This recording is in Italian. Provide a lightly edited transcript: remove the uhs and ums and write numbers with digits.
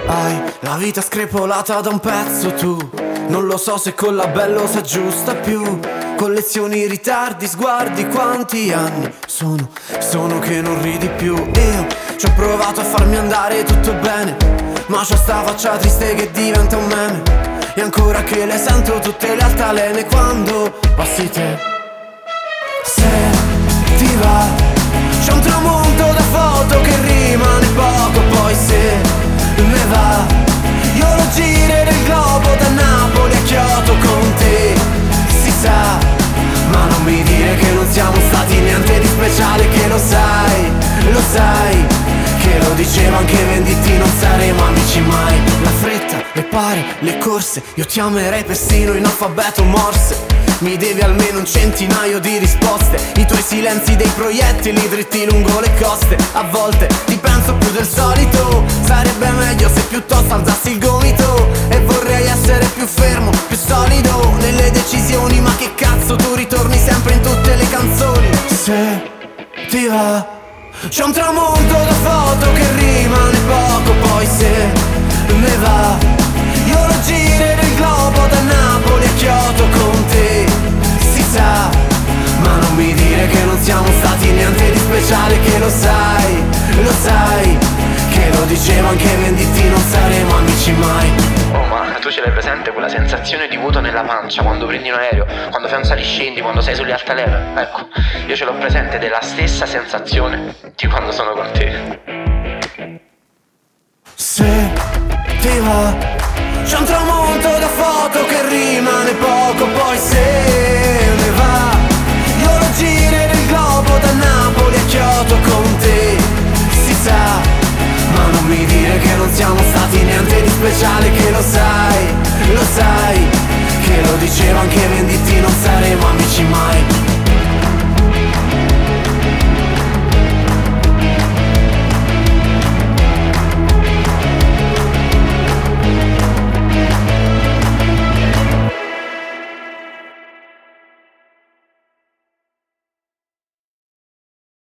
Hai la vita screpolata da un pezzo tu. Non lo so se con la bella o se aggiusta più. Collezioni, ritardi, sguardi, quanti anni sono che non ridi più. Io ci ho provato a farmi andare tutto bene, ma c'ho sta faccia triste che diventa un meme. E ancora che le sento tutte le altalene quando passi te. Se ti va, c'è un tramonto da foto che rimane poco. Poi se me va, io lo girerò il globo da Napoli a Kyoto con te. Si sa, ma non mi dire che non siamo stati niente di speciale, che lo sai, che lo diceva anche Venditti, non saremo amici mai. La fretta, le pare, le corse, io ti amerei persino in alfabeto morse. Mi devi almeno un centinaio di risposte, i tuoi silenzi dei proiettili dritti lungo le coste. A volte ti penso più del solito, sarebbe meglio se piuttosto alzassi il gomito. E vorrei essere più fermo, più solido nelle decisioni, ma che cazzo, tu ritorni sempre in tutte le canzoni. Se ti va, c'è un tramonto da foto che rimane poco. Poi se me va, io lo girerò il globo da Napoli a Kyoto con te. Si sa, ma non mi dire che non siamo stati niente di speciale, che lo sai, che lo diceva anche Venditti, non saremo amici mai. Oh, ma tu ce l'hai presente quella sensazione di vuoto nella pancia quando prendi un aereo, quando fai un saliscendi, quando sei sulle altalene? Ecco, io ce l'ho presente della stessa sensazione di quando sono con te. Se ti va, c'è un tramonto da foto che rimane poco. Poi se ne va, io lo girerò il globo da Napoli a Kyoto con te. Si sa, ma non mi dire che non siamo stati niente di speciale, che lo sai, che lo diceva anche Venditti, non saremo amici mai.